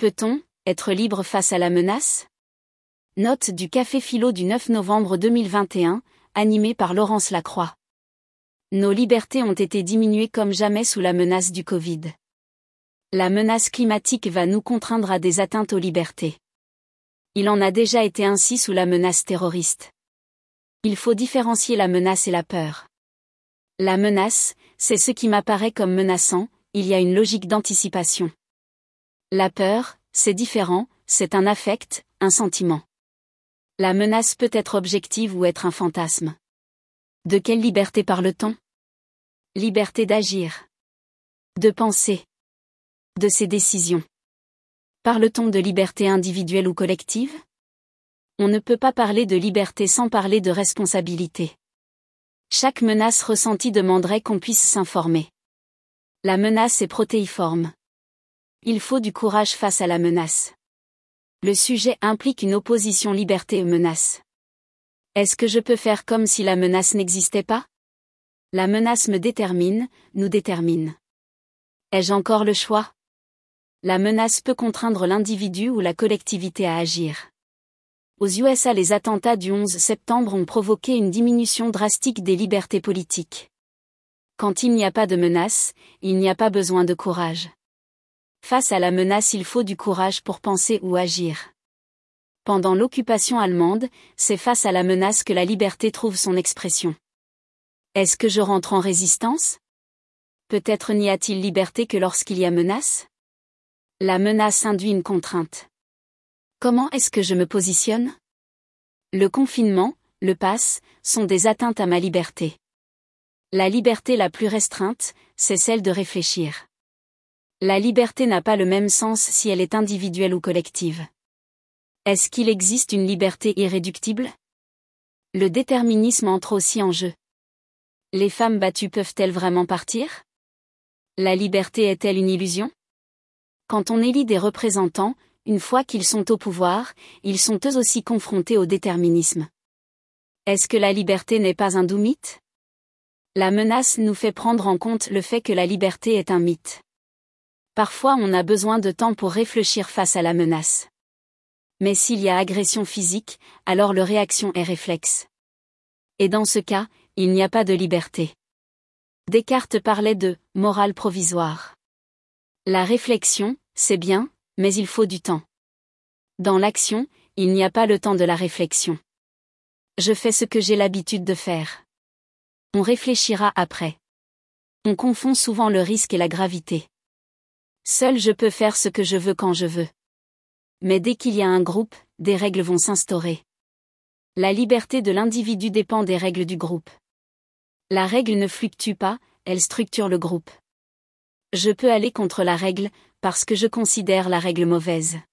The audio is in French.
Peut-on être libre face à la menace? Note du Café Philo du 9 novembre 2021, animé par Laurence Lacroix. Nos libertés ont été diminuées comme jamais sous la menace du Covid. La menace climatique va nous contraindre à des atteintes aux libertés. Il en a déjà été ainsi sous la menace terroriste. Il faut différencier la menace et la peur. La menace, c'est ce qui m'apparaît comme menaçant, il y a une logique d'anticipation. La peur, c'est différent, c'est un affect, un sentiment. La menace peut être objective ou être un fantasme. De quelle liberté parle-t-on? Liberté d'agir. De penser. De ses décisions. Parle-t-on de liberté individuelle ou collective? On ne peut pas parler de liberté sans parler de responsabilité. Chaque menace ressentie demanderait qu'on puisse s'informer. La menace est protéiforme. Il faut du courage face à la menace. Le sujet implique une opposition liberté-menace. Est-ce que je peux faire comme si la menace n'existait pas? La menace me détermine, nous détermine. Ai-je encore le choix? La menace peut contraindre l'individu ou la collectivité à agir. Aux USA, les attentats du 11 septembre ont provoqué une diminution drastique des libertés politiques. Quand il n'y a pas de menace, il n'y a pas besoin de courage. Face à la menace, il faut du courage pour penser ou agir. Pendant l'occupation allemande, c'est face à la menace que la liberté trouve son expression. Est-ce que je rentre en résistance? Peut-être n'y a-t-il liberté que lorsqu'il y a menace? La menace induit une contrainte. Comment est-ce que je me positionne? Le confinement, le pass, sont des atteintes à ma liberté. La liberté la plus restreinte, c'est celle de réfléchir. La liberté n'a pas le même sens si elle est individuelle ou collective. Est-ce qu'il existe une liberté irréductible? Le déterminisme entre aussi en jeu. Les femmes battues peuvent-elles vraiment partir? La liberté est-elle une illusion? Quand on élit des représentants, une fois qu'ils sont au pouvoir, ils sont eux aussi confrontés au déterminisme. Est-ce que la liberté n'est pas un doux mythe? La menace nous fait prendre en compte le fait que la liberté est un mythe. Parfois on a besoin de temps pour réfléchir face à la menace. Mais s'il y a agression physique, alors le réaction est réflexe. Et dans ce cas, il n'y a pas de liberté. Descartes parlait de « morale provisoire ». La réflexion, c'est bien, mais il faut du temps. Dans l'action, il n'y a pas le temps de la réflexion. Je fais ce que j'ai l'habitude de faire. On réfléchira après. On confond souvent le risque et la gravité. Seul je peux faire ce que je veux quand je veux. Mais dès qu'il y a un groupe, des règles vont s'instaurer. La liberté de l'individu dépend des règles du groupe. La règle ne fluctue pas, elle structure le groupe. Je peux aller contre la règle, parce que je considère la règle mauvaise.